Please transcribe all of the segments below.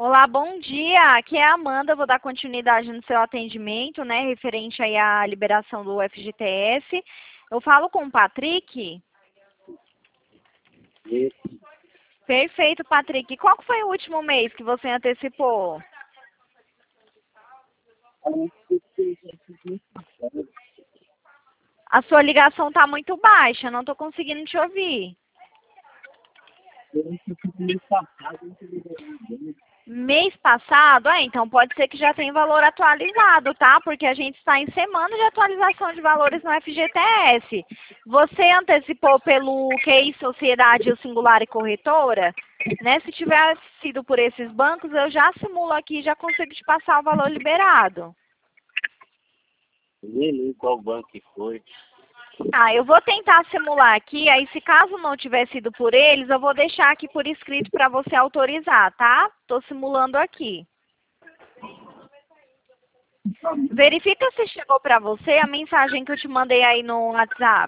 Olá, bom dia. Aqui é a Amanda, vou dar continuidade no seu atendimento, né, referente aí à liberação do FGTS. Eu falo com o Patrick? Isso. Perfeito, Patrick. Qual que foi o último mês que você antecipou? A sua ligação está muito baixa, não estou conseguindo te ouvir. Mês passado, Mês passado? Então pode ser que já tenha valor atualizado, tá? Porque a gente está em semana de atualização de valores no FGTS. Você antecipou pelo QI Sociedade, o Singular e Corretora? Né? Se tiver sido por esses bancos, eu já simulo aqui e já consigo te passar o valor liberado. nem lembro qual banco que foi. Eu vou tentar simular aqui, aí se caso não tiver sido por eles, eu vou deixar aqui por escrito para você autorizar, tá? Estou simulando aqui. Verifica se chegou para você a mensagem que eu te mandei aí no WhatsApp.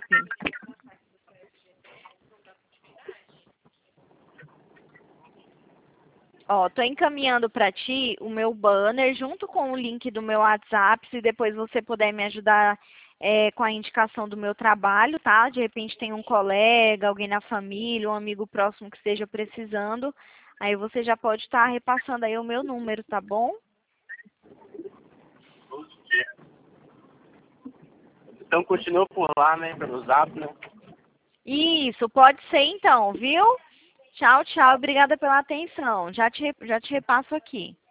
Ó, tô encaminhando para ti o meu banner junto com o link do meu WhatsApp, se depois você puder me ajudar com a indicação do meu trabalho, tá? De repente tem um colega, alguém na família, um amigo próximo que esteja precisando. Aí você já pode estar repassando aí o meu número, tá bom? Então continua por lá, né? Pelo Zap, né? Isso, pode ser então, viu? Tchau, tchau. Obrigada pela atenção. Já te repasso aqui.